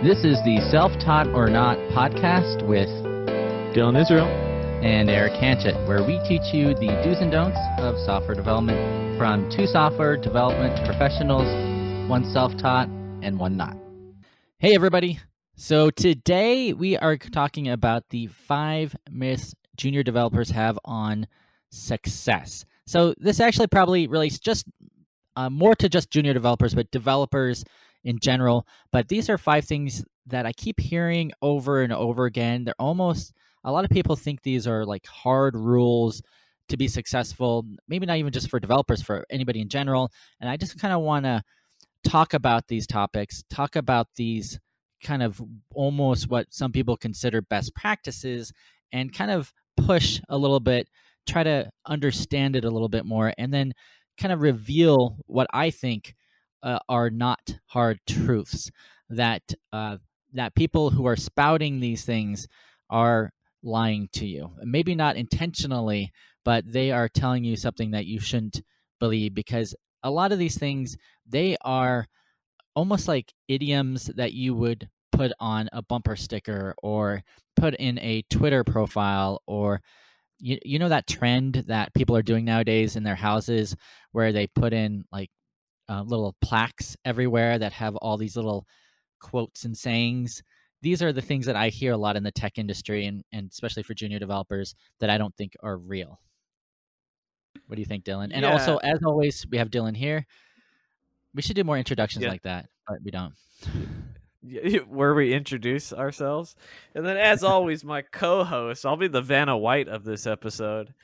This is the Self-Taught or Not podcast with Dylan Israel and Eric Hanchett, where we teach you the do's and don'ts of software development from two software development professionals, one self-taught and one not. Hey, everybody. So today we are talking about the 5 myths junior developers have on success. So this actually probably relates just more to just junior developers, but developers in general. But these are 5 things that I keep hearing over and over again. They're almost, a lot of people think these are like hard rules to be successful, maybe not even just for developers, for anybody in general. And I just kind of want to talk about these topics, talk about these kind of almost what some people consider best practices, and kind of push a little bit, try to understand it a little bit more, and then kind of reveal what I think are not hard truths, that that people who are spouting these things are lying to you. Maybe not intentionally, but they are telling you something that you shouldn't believe, because a lot of these things, they are almost like idioms that you would put on a bumper sticker or put in a Twitter profile, or you know that trend that people are doing nowadays in their houses where they put in like little plaques everywhere that have all these little quotes and sayings. These are the things that I hear a lot in the tech industry, and especially for junior developers, that I don't think are real. What do you think, Dylan? And also, as always, we have Dylan here. We should do more introductions like that, but we don't. Where we introduce ourselves. And then, as always, my co-host, I'll be the Vanna White of this episode.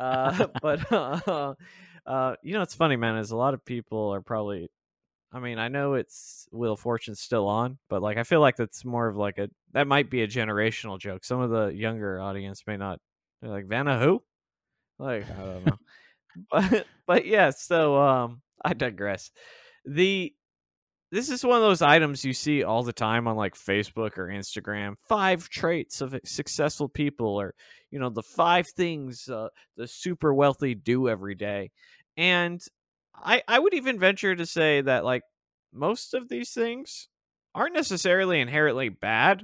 It's funny, man, is a lot of people are probably, I mean, I know it's Wheel of Fortune's still on, but like I feel like that's more of like that might be a generational joke. Some of the younger audience may not. They're like, Vanna who? Like, I don't know. but yeah, so I digress. This is one of those items you see all the time on like Facebook or Instagram. 5 traits of successful people, or, the 5 things the super wealthy do every day. And I would even venture to say that like most of these things aren't necessarily inherently bad.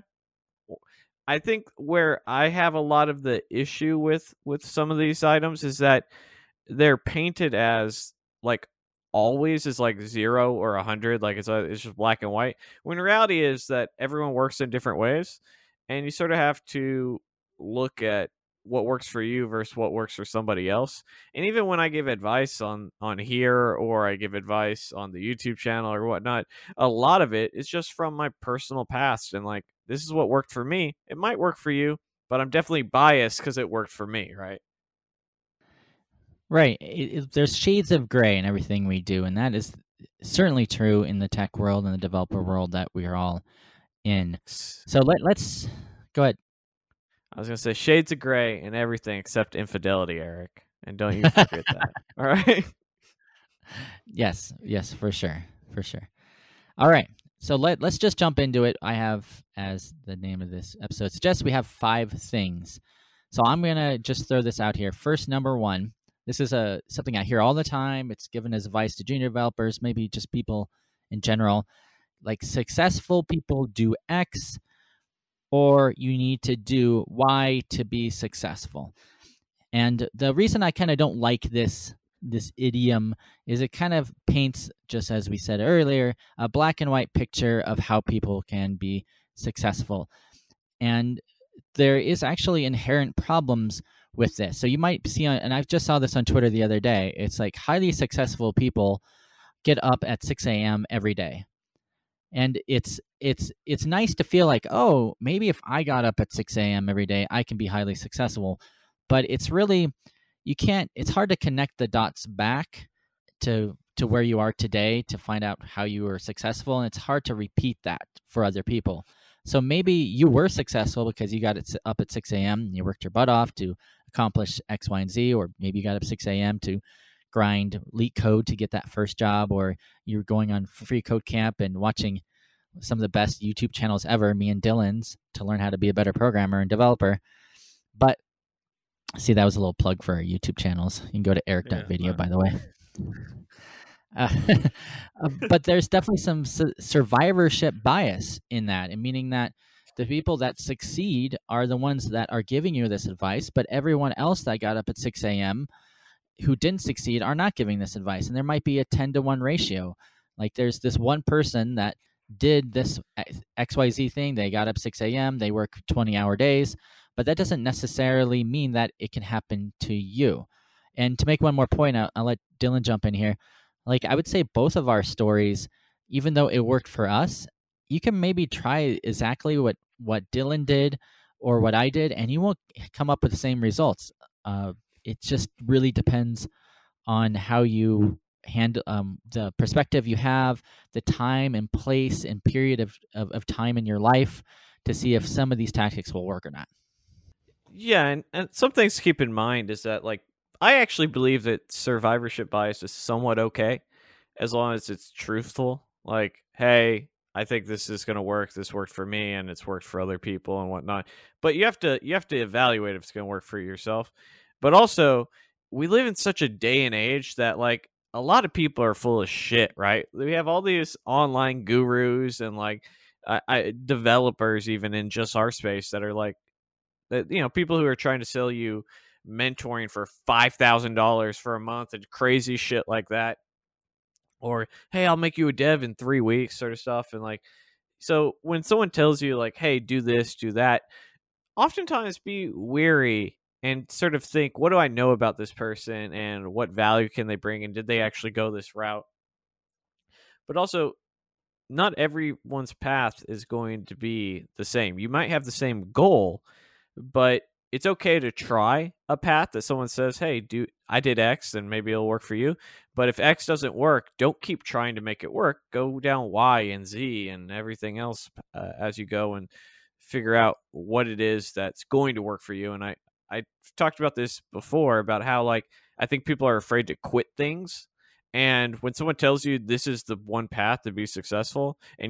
I think where I have a lot of the issue with some of these items is that they're painted as like always is like 0 or 100, like it's just black and white, when reality is that everyone works in different ways, and you sort of have to look at what works for you versus what works for somebody else. And even when I give advice on here, or I give advice on the YouTube channel or whatnot, a lot of it is just from my personal past, and like, this is what worked for me. It might work for you, but I'm definitely biased because it worked for me, right? Right. There's shades of gray in everything we do, and that is certainly true in the tech world and the developer world that we are all in. So let's go ahead. I was going to say shades of gray in everything except infidelity, Eric. And don't you forget that. All right? Yes, for sure. All right. So let's just jump into it. I have, as the name of this episode suggests, we have 5 things. So I'm going to just throw this out here. First, number 1. This is something I hear all the time. It's given as advice to junior developers, maybe just people in general. Like, successful people do X, or you need to do Y to be successful. And the reason I kind of don't like this idiom is it kind of paints, just as we said earlier, a black and white picture of how people can be successful. And there is actually inherent problems with this. So you might see, and I just saw this on Twitter the other day, it's like highly successful people get up at 6 a.m. every day. And it's nice to feel like, oh, maybe if I got up at 6 a.m. every day, I can be highly successful. But it's really, it's hard to connect the dots back to where you are today to find out how you were successful. And it's hard to repeat that for other people. So maybe you were successful because you got up at 6 a.m. and you worked your butt off to accomplish X, Y, and Z, or maybe you got up 6 a.m. to grind LeetCode to get that first job, or you're going on free code camp and watching some of the best YouTube channels ever, me and Dylan's, to learn how to be a better programmer and developer. But see, that was a little plug for our YouTube channels. You can go to eric.video, by the way. Uh, but there's definitely some survivorship bias in that, and meaning that the people that succeed are the ones that are giving you this advice, but everyone else that got up at 6 a.m. who didn't succeed are not giving this advice. And there might be a 10-to-1 ratio. Like there's this one person that did this XYZ thing. They got up 6 a.m., they work 20-hour days, but that doesn't necessarily mean that it can happen to you. And to make one more point, I'll let Dylan jump in here. Like I would say both of our stories, even though it worked for us, you can maybe try exactly what Dylan did or what I did, and you won't come up with the same results. It just really depends on how you handle the perspective you have, the time and place and period of time in your life to see if some of these tactics will work or not. Yeah, and some things to keep in mind is that, like, I actually believe that survivorship bias is somewhat okay as long as it's truthful. Like, hey, I think this is going to work. This worked for me, and it's worked for other people and whatnot. But you have to evaluate if it's going to work for yourself. But also, we live in such a day and age that, like, a lot of people are full of shit, right? We have all these online gurus and like developers even in just our space that are like that, you know, people who are trying to sell you mentoring for $5,000 for a month and crazy shit like that, or hey, I'll make you a dev in 3 weeks, sort of stuff. And like, so when someone tells you like, hey, do this, do that, oftentimes be weary and sort of think, what do I know about this person and what value can they bring, and did they actually go this route? But also, not everyone's path is going to be the same. You might have the same goal, but it's okay to try a path that someone says, hey, I did X and maybe it'll work for you. But if X doesn't work, don't keep trying to make it work. Go down Y and Z and everything else as you go and figure out what it is that's going to work for you. And I talked about this before about how, like, I think people are afraid to quit things. And when someone tells you this is the one path to be successful, and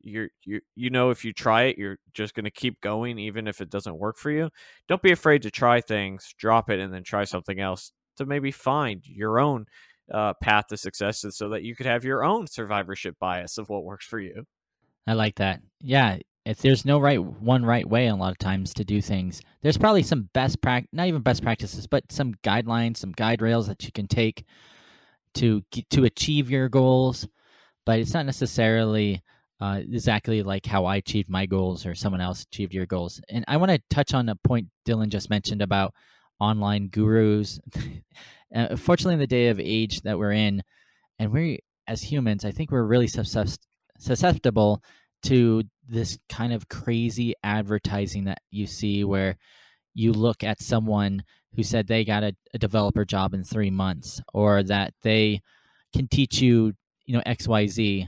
you know, if you try it, you're just going to keep going even if it doesn't work for you, don't be afraid to try things, drop it, and then try something else to maybe find your own path to success, and so that you could have your own survivorship bias of what works for you. I like that. Yeah, if there's no one right way a lot of times to do things, there's probably some not even best practices, but some guidelines, some guide rails that you can take to achieve your goals. But it's not necessarily exactly like how I achieved my goals or someone else achieved your goals. And I want to touch on a point Dylan just mentioned about online gurus. Fortunately, in the day of age that we're in, and we as humans, I think we're really susceptible to this kind of crazy advertising that you see where you look at someone who said they got a developer job in 3 months, or that they can teach you, you know, XYZ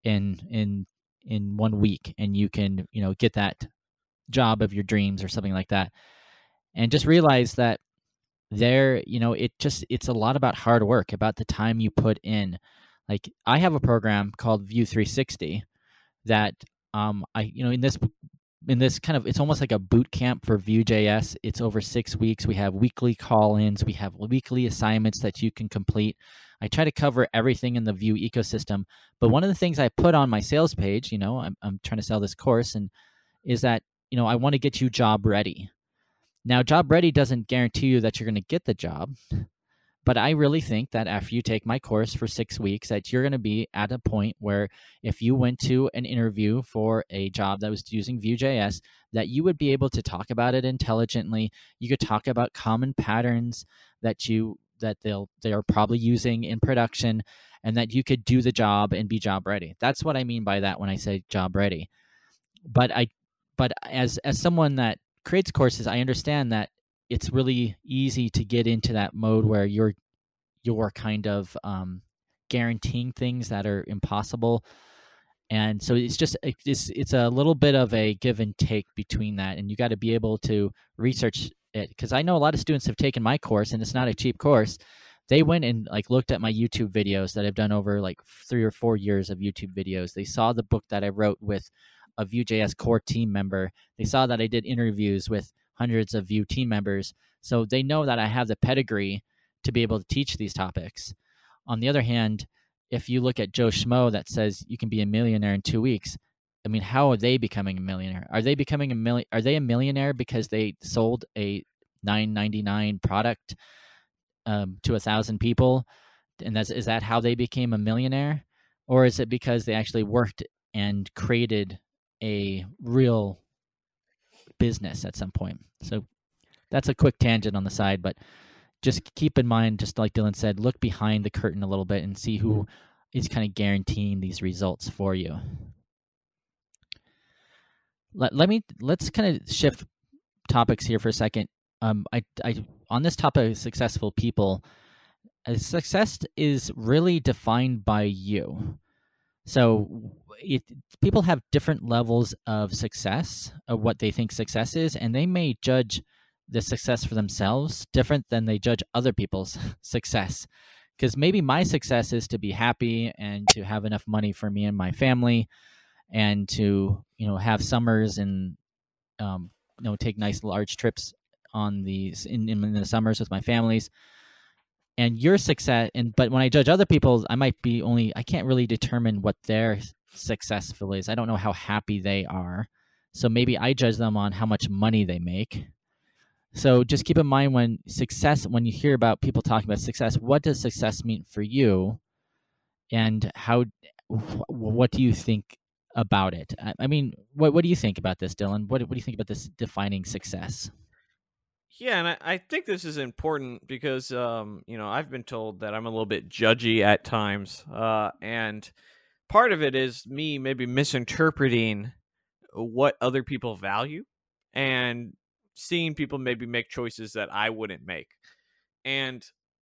in 1 week, and you can, you know, get that job of your dreams or something like that. And just realize that there, you know, it's a lot about hard work, about the time you put in. Like I have a program called Vue 360 that I, you know, in this kind of, it's almost like a boot camp for Vue.js. It's over 6 weeks. We have weekly call-ins. We have weekly assignments that you can complete. I try to cover everything in the Vue ecosystem. But one of the things I put on my sales page, you know, I'm trying to sell this course, and is that, you know, I want to get you job ready. Now, job ready doesn't guarantee you that you're going to get the job. But I really think that after you take my course for 6 weeks, that you're going to be at a point where if you went to an interview for a job that was using Vue.js, that you would be able to talk about it intelligently. You could talk about common patterns that they are probably using in production, and that you could do the job and be job ready. That's what I mean by that when I say job ready. But as someone that creates courses, I understand that it's really easy to get into that mode where you're kind of guaranteeing things that are impossible. And so it's a little bit of a give and take between that, and you got to be able to research it, because I know a lot of students have taken my course, and it's not a cheap course. They went and like looked at my YouTube videos that I've done over like 3 or 4 years of YouTube videos. They saw the book that I wrote with a Vue.js core team member. They saw that I did interviews with hundreds of Vue team members. So they know that I have the pedigree to be able to teach these topics. On the other hand, if you look at Joe Schmo that says you can be a millionaire in 2 weeks, I mean, how are they becoming a millionaire? Are they becoming Are they a millionaire because they sold a $9.99 product to 1,000 people, and is that how they became a millionaire, or is it because they actually worked and created a real business at some point? So that's a quick tangent on the side, but just keep in mind, just like Dylan said, look behind the curtain a little bit and see who is kind of guaranteeing these results for you. Let's kind of shift topics here for a second. I on this topic of successful people, success is really defined by you. So people have different levels of success, of what they think success is, and they may judge the success for themselves different than they judge other people's success. Because maybe my success is to be happy and to have enough money for me and my family, and to have summers and take nice large trips on these in the summers with my families. And your success, but when I judge other people, I can't really determine what their successful is. I don't know how happy they are. So maybe I judge them on how much money they make. So just keep in mind when you hear about people talking about success, what does success mean for you? And what do you think about it? I mean, what do you think about this, Dylan? What do you think about this defining success? Yeah, and I think this is important because, I've been told that I'm a little bit judgy at times. And part of it is me maybe misinterpreting what other people value and seeing people maybe make choices that I wouldn't make. And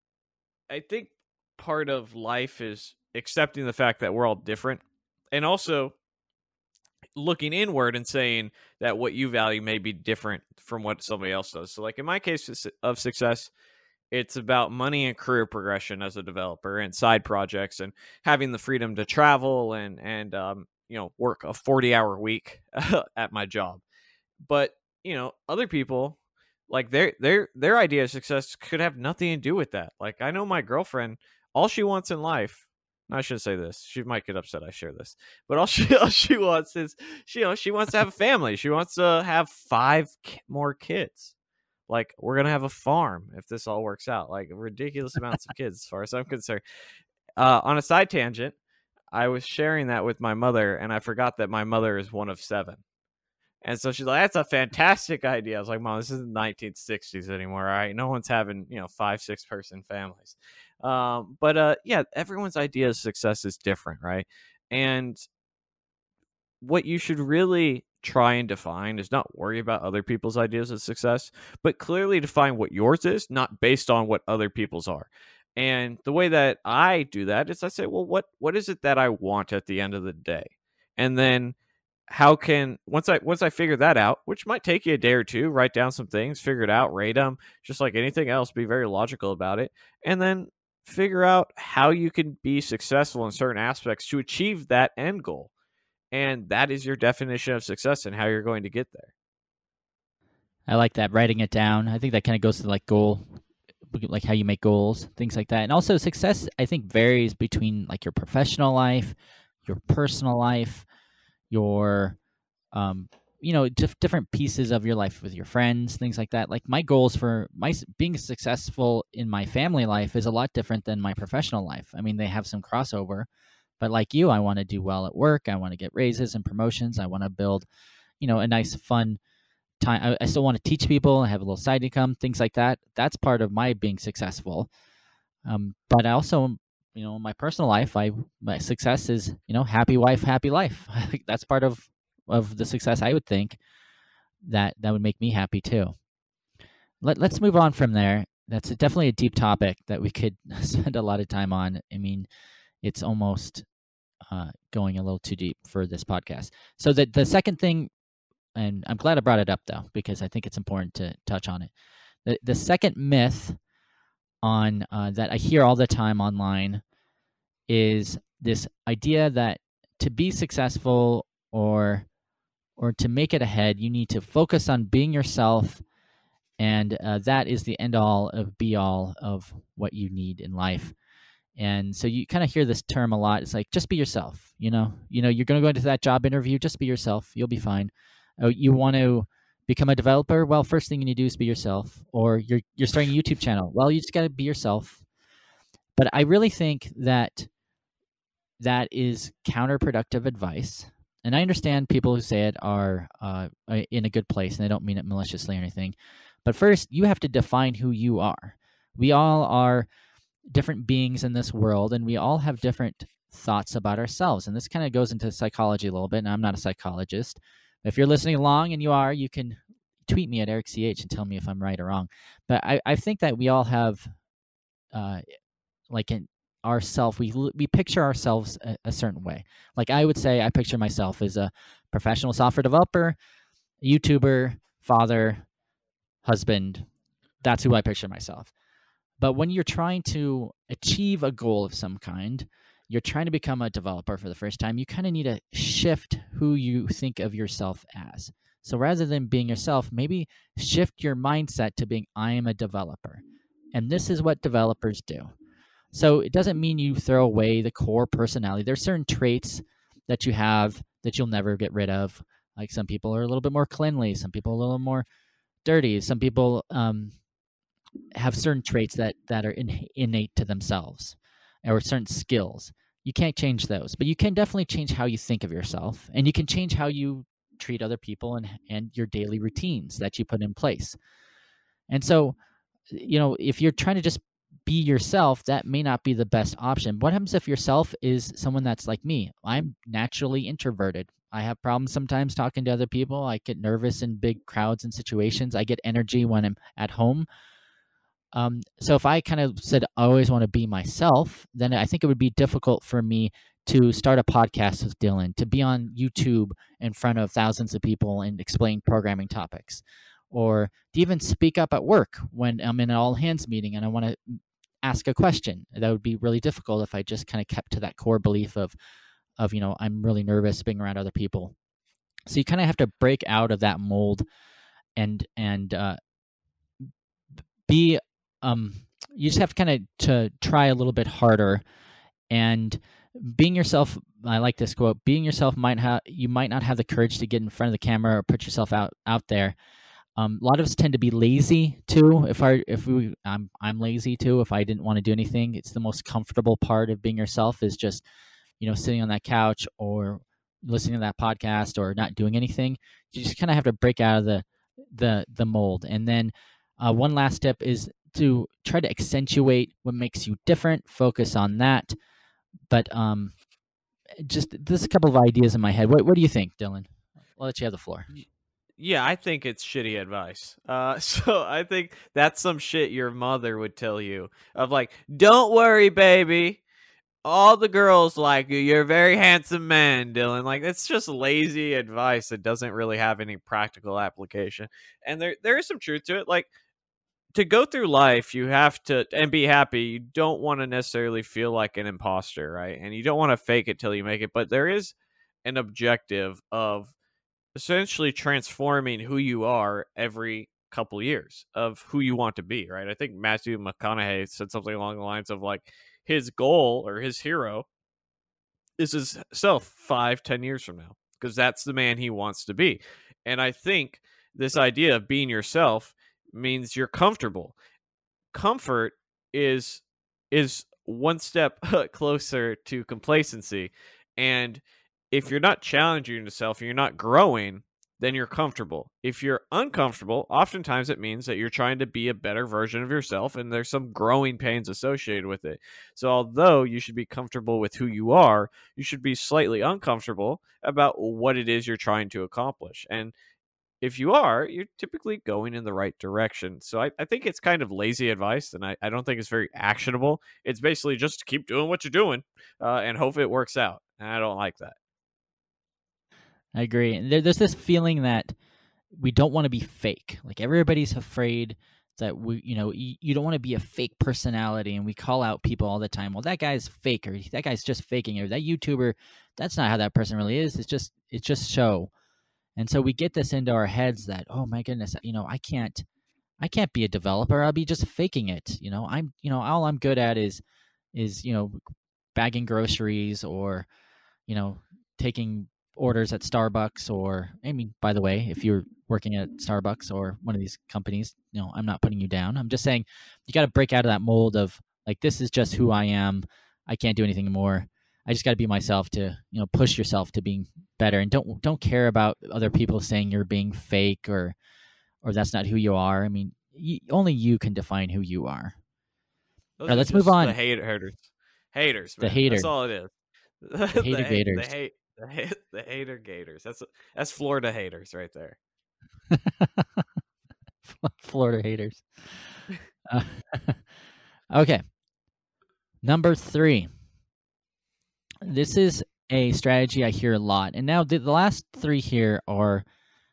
I think part of life is accepting the fact that we're all different, and also looking inward and saying that what you value may be different from what somebody else does. So like in my case of success, it's about money and career progression as a developer and side projects and having the freedom to travel and work a 40-hour week at my job. But, other people, like their idea of success could have nothing to do with that. Like I know my girlfriend, all she wants in life, I shouldn't say this, she might get upset I share this, but all she wants is she wants to have a family. She wants to have 5 more kids. Like we're gonna have a farm if this all works out, like ridiculous amounts of kids as far as I'm concerned. On a side tangent, I was sharing that with my mother, and I forgot that my mother is one of 7. And so she's like, that's a fantastic idea. I was like, Mom, this isn't the 1960s anymore. All right. No one's having, 5-6 person families. But everyone's idea of success is different. Right. And what you should really try and define is not worry about other people's ideas of success, but clearly define what yours is, not based on what other people's are. And the way that I do that is I say, well, what is it that I want at the end of the day? And then once I figure that out, which might take you a day or two, write down some things, figure it out, rate them, just like anything else, be very logical about it, and then figure out how you can be successful in certain aspects to achieve that end goal. And that is your definition of success and how you're going to get there. I like that, writing it down. I think that kind of goes to like how you make goals, things like that. And also success, I think, varies between like your professional life, your personal life, your different pieces of your life with your friends, things like that. Like my goals for being successful in my family life is a lot different than my professional life. I mean, they have some crossover, but like you, I want to do well at work. I want to get raises and promotions. I want to build, a nice fun time. I still want to teach people and have a little side income, things like that. That's part of my being successful. But I also, my personal life, my success is, happy wife, happy life. I think that's part of the success. I would think that would make me happy too. Let's move on from there. That's definitely a deep topic that we could spend a lot of time on. I mean, it's almost going a little too deep for this podcast. So the second thing, and I'm glad I brought it up though, because I think it's important to touch on it. The second myth on that I hear all the time online is this idea that to be successful or to make it ahead, you need to focus on being yourself, and that is the end all of be all of what you need in life. And so you kind of hear this term a lot. It's like, just be yourself. You're going to go into that job interview, just be yourself. You'll be fine. You want to become a developer? Well, first thing you need to do is be yourself. Or you're starting a YouTube channel. Well, you just got to be yourself. But I really think that is counterproductive advice. And I understand people who say it are in a good place, and they don't mean it maliciously or anything. But first, you have to define who you are. We all are different beings in this world, and we all have different thoughts about ourselves. And this kind of goes into psychology a little bit. And I'm not a psychologist. If you're listening along and you are, you can tweet me at EricCH and tell me if I'm right or wrong. But I think that we all have, like in ourself, we picture ourselves a certain way. Like I would say, I picture myself as a professional software developer, YouTuber, father, husband. That's who I picture myself. But when you're trying to achieve a goal of some kind, you're trying to become a developer for the first time, you kind of need to shift who you think of yourself as. So rather than being yourself, maybe shift your mindset to being, I am a developer. And this is what developers do. So it doesn't mean you throw away the core personality. There's certain traits that you have that you'll never get rid of. Like some people are a little bit more cleanly, some people are a little more dirty, some people have certain traits that are innate to themselves, or certain skills. You can't change those, but you can definitely change how you think of yourself, and you can change how you treat other people and your daily routines that you put in place. And so, if you're trying to just be yourself, that may not be the best option. What happens if yourself is someone that's like me? I'm naturally introverted. I have problems sometimes talking to other people. I get nervous in big crowds and situations. I get energy when I'm at home. So if I kind of said I always want to be myself, then I think it would be difficult for me to start a podcast with Dylan, to be on YouTube in front of thousands of people and explain programming topics, or to even speak up at work when I'm in an all-hands meeting and I want to ask a question. That would be really difficult if I just kind of kept to that core belief of I'm really nervous being around other people. So you kind of have to break out of that mold and be you just have to try a little bit harder. And being yourself, I like this quote, being yourself you might not have the courage to get in front of the camera or put yourself out there. A lot of us tend to be lazy too. I'm lazy too. If I didn't want to do anything, it's the most comfortable part of being yourself is just, sitting on that couch or listening to that podcast or not doing anything. You just kind of have to break out of the mold. And then one last tip is to try to accentuate what makes you different. Focus on that. But just there's a couple of ideas in my head. What do you think, Dylan? I'll let you have the floor. Yeah, I think it's shitty advice. So I think that's some shit your mother would tell you of like, don't worry, baby. All the girls like you. You're a very handsome man, Dylan. Like, it's just lazy advice that doesn't really have any practical application. And there is some truth to it. Like, to go through life, you have to, and be happy, you don't want to necessarily feel like an imposter, right? And you don't want to fake it till you make it. But there is an objective of essentially transforming who you are every couple years of who you want to be, right? I think Matthew McConaughey said something along the lines of like, his goal or his hero is his self 5-10 years from now, because that's the man he wants to be. And I think this idea of being yourself means you're comfortable. Comfort is one step closer to complacency. And if you're not challenging yourself and you're not growing, then you're comfortable. If you're uncomfortable, oftentimes it means that you're trying to be a better version of yourself, and there's some growing pains associated with it. So although you should be comfortable with who you are, you should be slightly uncomfortable about what it is you're trying to accomplish. And if you are, you're typically going in the right direction. So I think it's kind of lazy advice, and I don't think it's very actionable. It's basically just keep doing what you're doing and hope it works out. And I don't like that. I agree. There's this feeling that we don't want to be fake. Like everybody's afraid that you don't want to be a fake personality, and we call out people all the time. Well, that guy's fake, or that guy's just faking, or that YouTuber, that's not how that person really is. It's just show. And so we get this into our heads that, oh my goodness, I can't be a developer. I'll be just faking it. All I'm good at is is, bagging groceries or, taking orders at Starbucks, or, I mean, by the way, if you're working at Starbucks or one of these companies, I'm not putting you down. I'm just saying you got to break out of that mold of like, this is just who I am. I can't do anything more. I just got to be myself to, push yourself to being better, and don't care about other people saying you're being fake or that's not who you are. I mean, only you can define who you are. Those All right, are let's move just on. the haters, The man. hater, That's all it is. the hater gators. The hater gators. That's Florida haters right there. Florida haters. Okay. Number 3. This is a strategy I hear a lot. And now the last 3 here are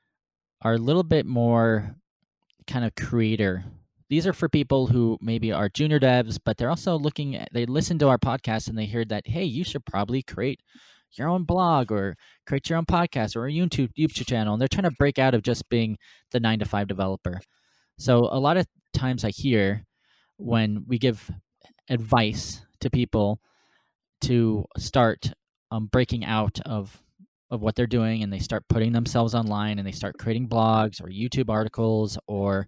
a little bit more kind of creator. These are for people who maybe are junior devs, but they're also they listen to our podcast and they hear that, hey, you should probably create your own blog or create your own podcast or a YouTube channel. And they're trying to break out of just being the 9-to-5 developer. So a lot of times I hear when we give advice to people to start breaking out of what they're doing, and they start putting themselves online and they start creating blogs or YouTube articles or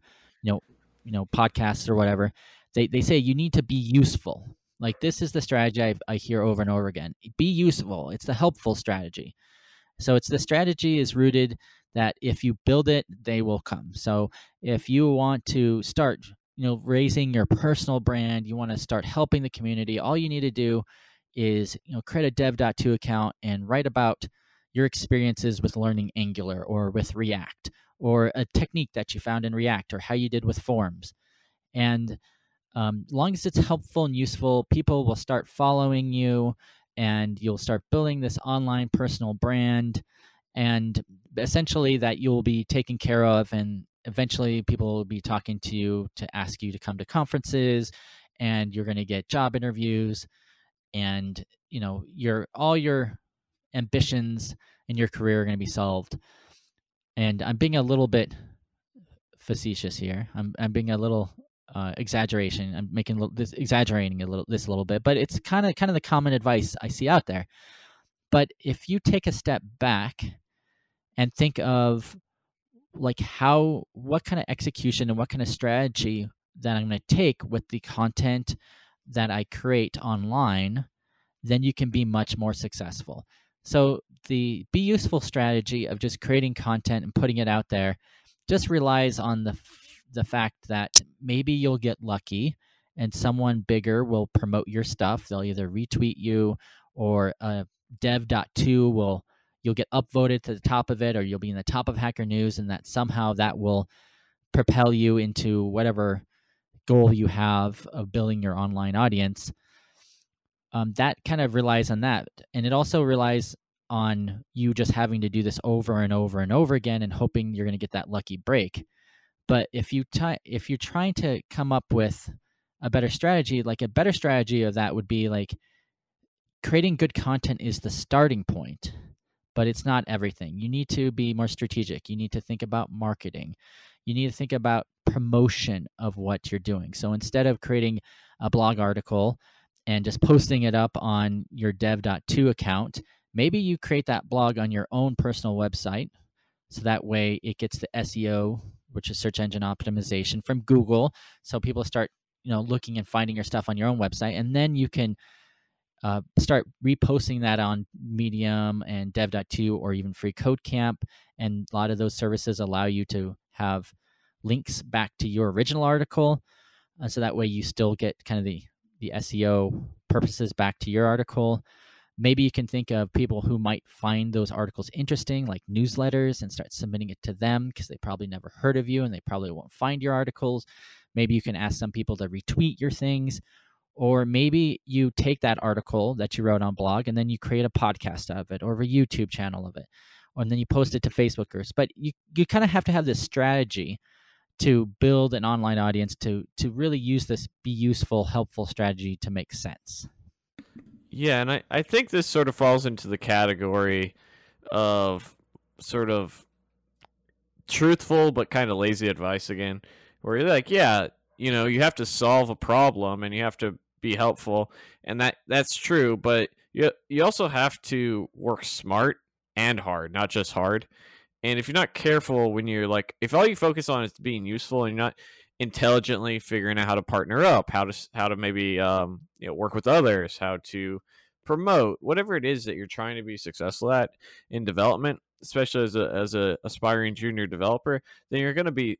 podcasts or whatever, they say you need to be useful. Like, this is the strategy I hear over and over again. Be useful. It's the helpful strategy. So it's the strategy is rooted that if you build it, they will come. So if you want to start, raising your personal brand, you want to start helping the community, all you need to do is, create a dev.to account and write about your experiences with learning Angular or with React, or a technique that you found in React, or how you did with forms. And as long as it's helpful and useful, people will start following you, and you'll start building this online personal brand, and essentially that you'll be taken care of, and eventually people will be talking to you to ask you to come to conferences, and you're going to get job interviews, and all your ambitions in your career are going to be solved. And I'm being a little bit facetious here. I'm being a little exaggeration. I'm making exaggerating this a little bit, but it's kind of the common advice I see out there. But if you take a step back and think of like what kind of execution and what kind of strategy that I'm going to take with the content that I create online, then you can be much more successful. So the be useful strategy of just creating content and putting it out there just relies on the fact that maybe you'll get lucky and someone bigger will promote your stuff. They'll either retweet you, or dev.to you'll get upvoted to the top of it, or you'll be in the top of Hacker News, and that somehow that will propel you into whatever goal you have of building your online audience. That kind of relies on that. And it also relies on you just having to do this over and over and over again and hoping you're going to get that lucky break. But if you're trying to come up with a better strategy, like a better strategy of that would be like, creating good content is the starting point, but it's not everything. You need to be more strategic. You need to think about marketing. You need to think about promotion of what you're doing. So instead of creating a blog article and just posting it up on your dev.to account, maybe you create that blog on your own personal website. So that way it gets the SEO, which is search engine optimization, from Google. So people start, looking and finding your stuff on your own website. And then you can start reposting that on Medium and dev.to, or even Free Code Camp. And a lot of those services allow you to have links back to your original article. So that way you still get kind of the SEO purposes back to your article. Maybe you can think of people who might find those articles interesting, like newsletters, and start submitting it to them because they probably never heard of you and they probably won't find your articles. Maybe you can ask some people to retweet your things. Or maybe you take that article that you wrote on blog and then you create a podcast of it, or a YouTube channel of it, and then you post it to Facebook groups. But you kind of have to have this strategy to build an online audience, to really use this be useful, helpful strategy to make sense. Yeah, and I think this sort of falls into the category of sort of truthful but kind of lazy advice again, where you're like, yeah, you have to solve a problem and you have to be helpful, and that's true. But you also have to work smart and hard, not just hard. And if you're not careful when you're like, if all you focus on is being useful and you're not intelligently figuring out how to partner up, how to maybe work with others, how to promote whatever it is that you're trying to be successful at in development, especially as a aspiring junior developer, then you're going to be.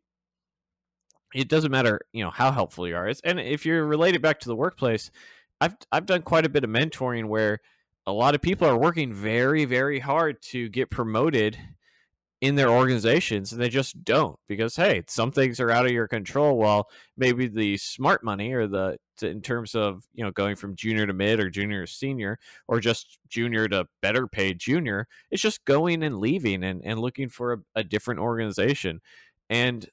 It doesn't matter, how helpful you are. And if you're related back to the workplace, I've done quite a bit of mentoring where a lot of people are working very, very hard to get promoted in their organizations, and they just don't, because hey, some things are out of your control. While maybe the smart money, or in terms of going from junior to mid or junior to senior, or just junior to better paid junior, it's just going and leaving and looking for a different organization. And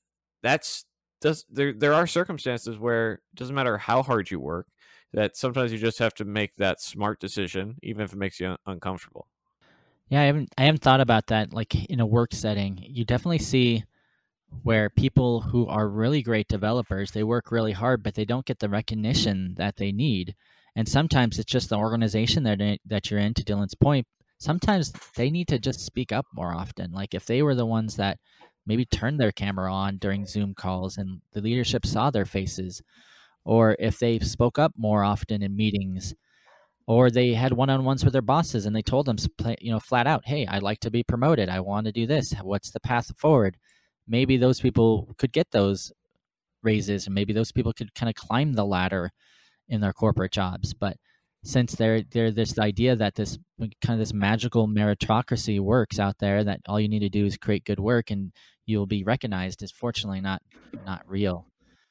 there are circumstances where it doesn't matter how hard you work, that sometimes you just have to make that smart decision, even if it makes you uncomfortable. Yeah, I haven't thought about that. Like in a work setting, you definitely see where people who are really great developers, they work really hard, but they don't get the recognition that they need. And sometimes it's just the organization that you're in. To Dylan's point, sometimes they need to just speak up more often. Like if they were the ones that maybe turned their camera on during Zoom calls and the leadership saw their faces, or if they spoke up more often in meetings, or they had one-on-ones with their bosses and they told them, flat out, hey, I'd like to be promoted. I want to do this. What's the path forward? Maybe those people could get those raises, and maybe those people could kind of climb the ladder in their corporate jobs. But since they're this idea that this magical meritocracy works out there, that all you need to do is create good work and you'll be recognized, is fortunately not real.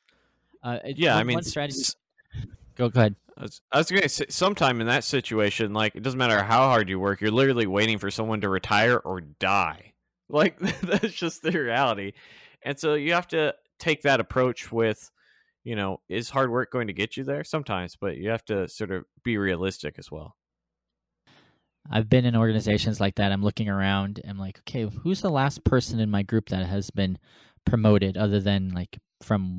One strategy. Go ahead. I was going to say, sometime in that situation, like, it doesn't matter how hard you work, you're literally waiting for someone to retire or die. Like, that's just the reality. And so you have to take that approach with, is hard work going to get you there? Sometimes, but you have to sort of be realistic as well. I've been in organizations like that. I'm looking around. I'm like, okay, who's the last person in my group that has been promoted, other than from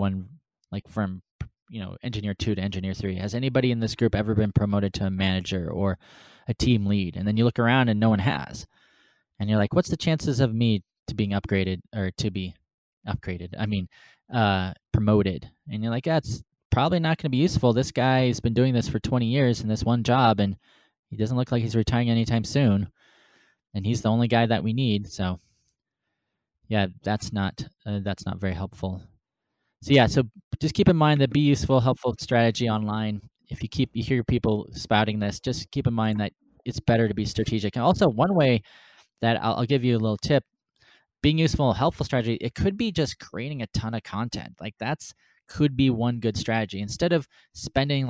engineer 2 to engineer 3? Has anybody in this group ever been promoted to a manager or a team lead? And then you look around and no one has. And you're like, what's the chances of me to being upgraded, or to be upgraded? Promoted. And you're like, that's probably not going to be useful. This guy's been doing this for 20 years in this one job, and he doesn't look like he's retiring anytime soon. And he's the only guy that we need. So yeah, that's not very helpful. So just keep in mind that be useful, helpful strategy online. If you hear people spouting this, just keep in mind that it's better to be strategic. And also, one way that I'll give you a little tip, being useful, helpful strategy, it could be just creating a ton of content. Like could be one good strategy. Instead of spending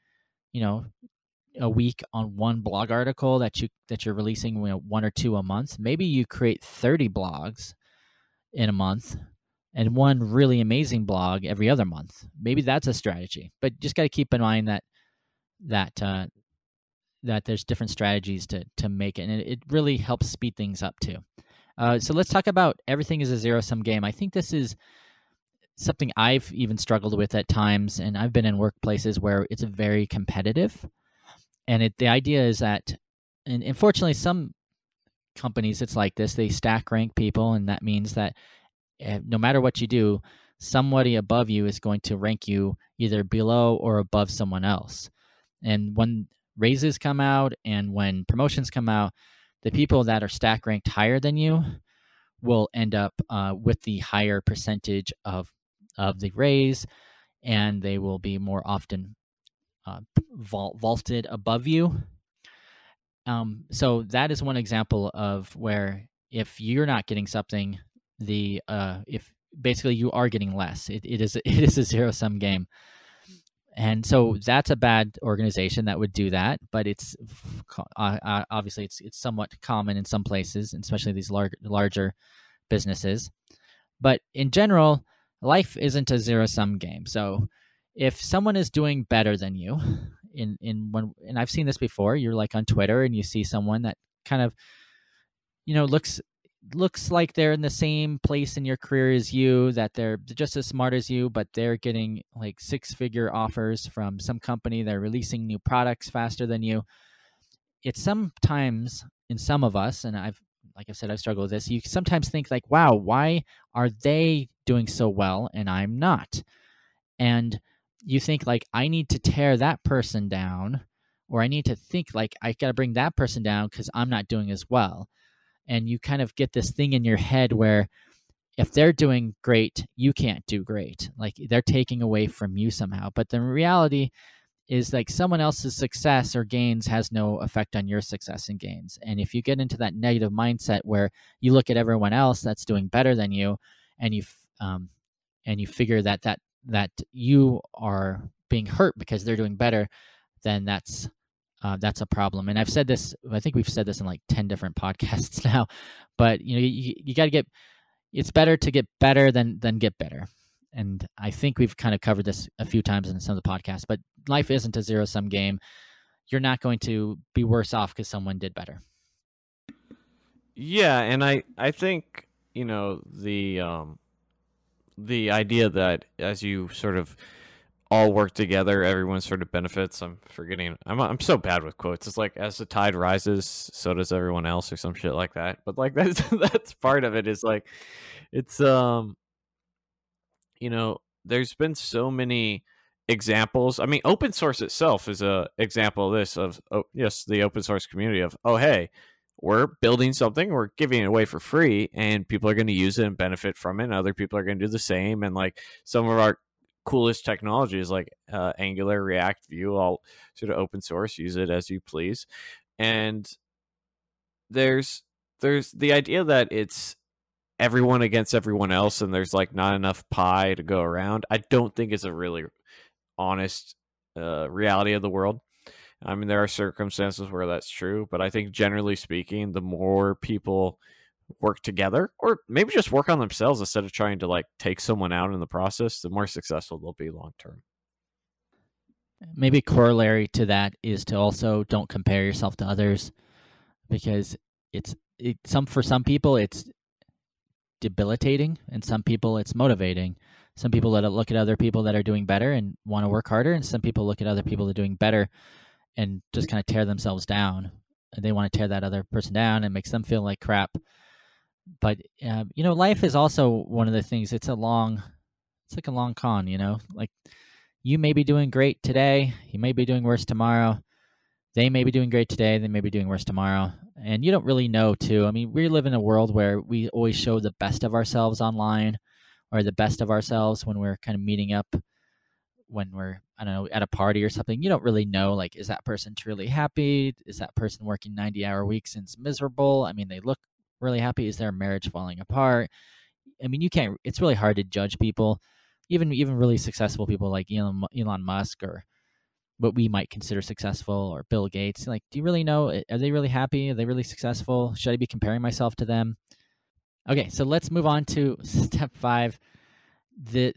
a week on one blog article that you're releasing, 1 or 2 a month, maybe you create 30 blogs in a month and one really amazing blog every other month. Maybe that's a strategy, but just got to keep in mind that there's different strategies to make it, and it really helps speed things up too. So let's talk about everything is a zero-sum game. I think this is something I've even struggled with at times, and I've been in workplaces where it's very competitive. And the idea is that, and unfortunately, some companies, it's like this, they stack rank people, and that means that no matter what you do, somebody above you is going to rank you either below or above someone else. And when raises come out and when promotions come out, the people that are stack ranked higher than you will end up with the higher percentage of the raise, and they will be more often vaulted above you. So that is one example of where if you're not getting something, if basically you are getting less, it is a zero-sum game. And so that's a bad organization that would do that, but it's obviously it's somewhat common in some places, especially these larger businesses. But in general, life isn't a zero-sum game. So if someone is doing better than you, and I've seen this before, you're like on Twitter and you see someone that kind of looks looks like they're in the same place in your career as you, that they're just as smart as you, but they're getting like 6-figure offers from some company. They're releasing new products faster than you. It's sometimes in some of us, and like I said, I've struggled with this. You sometimes think like, wow, why are they doing so well and I'm not? And you think like, I need to tear that person down, or I need to think like, I got to bring that person down because I'm not doing as well. And you kind of get this thing in your head where if they're doing great, you can't do great. Like they're taking away from you somehow. But the reality is like someone else's success or gains has no effect on your success and gains. And if you get into that negative mindset where you look at everyone else that's doing better than you, and you figure that you are being hurt because they're doing better, then that's a problem. And I've said this, I think we've said this in like 10 different podcasts now, but you got to get, it's better to get better than get better. And I think we've kind of covered this a few times in some of the podcasts, but life isn't a zero-sum game. You're not going to be worse off because someone did better. Yeah, and I think, the idea that as you sort of all work together, everyone sort of benefits. I'm I'm so bad with quotes. It's like, as the tide rises, so does everyone else, or some shit like that. But like that's part of it, is like, it's there's been so many examples. I mean, open source itself is a example of this, of the open source community of, oh hey, we're building something, we're giving it away for free, and people are going to use it and benefit from it, and other people are going to do the same. And like some of our coolest technologies like Angular, React, Vue, all sort of open source, use it as you please. And there's the idea that it's everyone against everyone else and there's like not enough pie to go around. I don't think it's a really honest reality of the world. I mean, there are circumstances where that's true, but I think generally speaking, the more people work together, or maybe just work on themselves instead of trying to like take someone out in the process, the more successful they'll be long term. Maybe corollary to that is to also don't compare yourself to others, because for some people it's debilitating, and some people it's motivating. Some people look at other people that are doing better and want to work harder, and some people look at other people that are doing better and just kind of tear themselves down. And they want to tear that other person down and makes them feel like crap. But life is also one of the things. It's like a long con. Like you may be doing great today, you may be doing worse tomorrow. They may be doing great today, they may be doing worse tomorrow, and you don't really know too. I mean, we live in a world where we always show the best of ourselves online, or the best of ourselves when we're kind of meeting up, when we're, I don't know, at a party or something. You don't really know, like, is that person truly happy? Is that person working 90-hour weeks and it's miserable? I mean, they look really happy. Is their marriage falling apart? I mean, it's really hard to judge people, even really successful people like Elon Musk, or what we might consider successful, or Bill Gates. Like, do you really know? Are they really happy? Are they really successful? Should I be comparing myself to them? Okay, so let's move on to step 5. The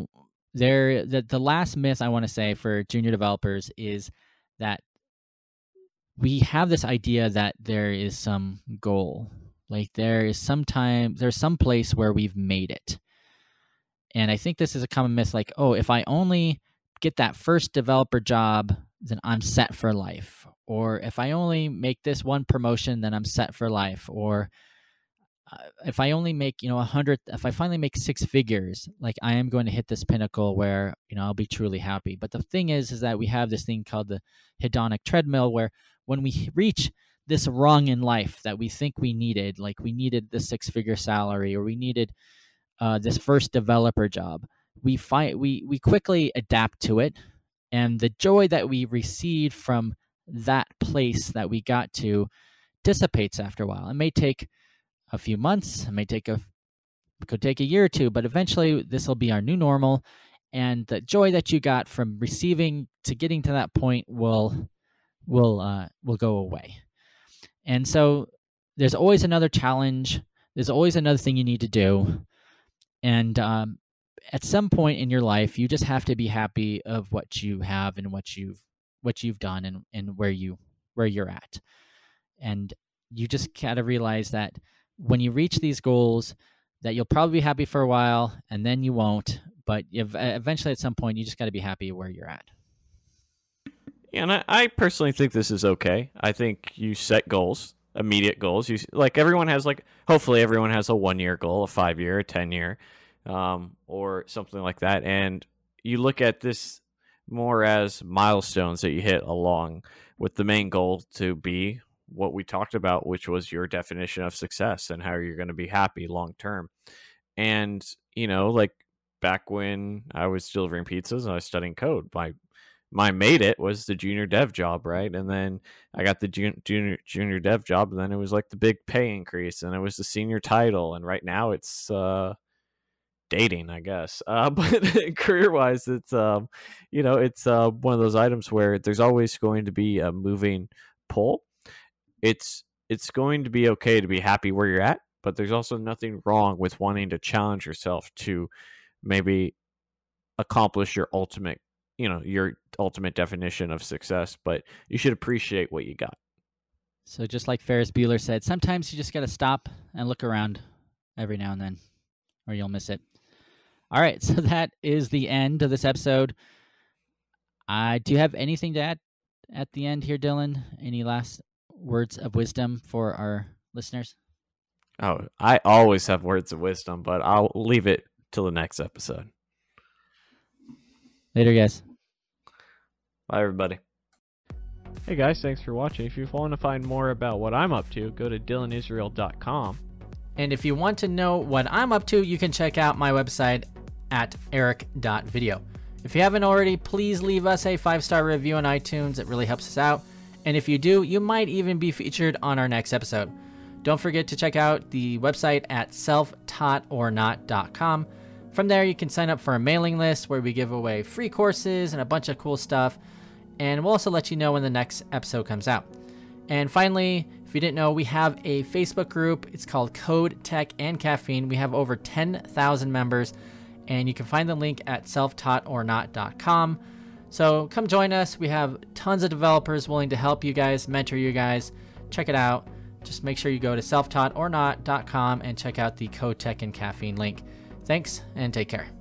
last myth I want to say for junior developers is that we have this idea that there is some goal, like there's some place where we've made it. And I think this is a common myth, like, oh, if I only get that first developer job, then I'm set for life. Or if I only make this one promotion, then I'm set for life. Or if I only make, if I finally make 6 figures, like I am going to hit this pinnacle where, I'll be truly happy. But the thing is that we have this thing called the hedonic treadmill, where when we reach this rung in life that we think we needed, like we needed the 6-figure salary, or we needed this first developer job, we quickly adapt to it. And the joy that we received from that place that we got to dissipates after a while. It may take a few months, could take a year or two, but eventually this will be our new normal, and the joy that you got from receiving to getting to that point will go away. And so there's always another challenge. There's always another thing you need to do, and at some point in your life, you just have to be happy of what you have and what you've done and where you're at, and you just gotta realize that when you reach these goals that you'll probably be happy for a while and then you won't, but eventually at some point you just got to be happy where you're at. Yeah, and I personally think this is okay. I think you set goals, immediate goals. Everyone has hopefully everyone has a 1-year goal, a 5-year, a 10-year, or something like that. And you look at this more as milestones that you hit along with the main goal to be what we talked about, which was your definition of success and how you're going to be happy long term. And, back when I was delivering pizzas and I was studying code, my made it was the junior dev job, right? And then I got the junior dev job, and then it was like the big pay increase, and it was the senior title, and right now it's dating, I guess. But career wise, it's it's one of those items where there's always going to be a moving pull. It's going to be okay to be happy where you're at, but there's also nothing wrong with wanting to challenge yourself to maybe accomplish your ultimate definition of success, but you should appreciate what you got. So just like Ferris Bueller said, sometimes you just got to stop and look around every now and then, or you'll miss it. All right, so that is the end of this episode. Do you have anything to add at the end here, Dylan? Any last words of wisdom for our listeners? Oh, I always have words of wisdom, but I'll leave it till the next episode. Later, guys. Bye, everybody. Hey, guys, thanks for watching. If you want to find more about what I'm up to, go to dylanisrael.com. And if you want to know what I'm up to, you can check out my website at eric.video. If you haven't already, please leave us a 5-star review on iTunes. It really helps us out. And if you do, you might even be featured on our next episode. Don't forget to check out the website at selftaughtornot.com. From there, you can sign up for a mailing list where we give away free courses and a bunch of cool stuff. And we'll also let you know when the next episode comes out. And finally, if you didn't know, we have a Facebook group. It's called Code, Tech, and Caffeine. We have over 10,000 members, and you can find the link at selftaughtornot.com. So come join us. We have tons of developers willing to help you guys, mentor you guys. Check it out. Just make sure you go to selftaughtornot.com and check out the Code, Tech, and Caffeine link. Thanks, and take care.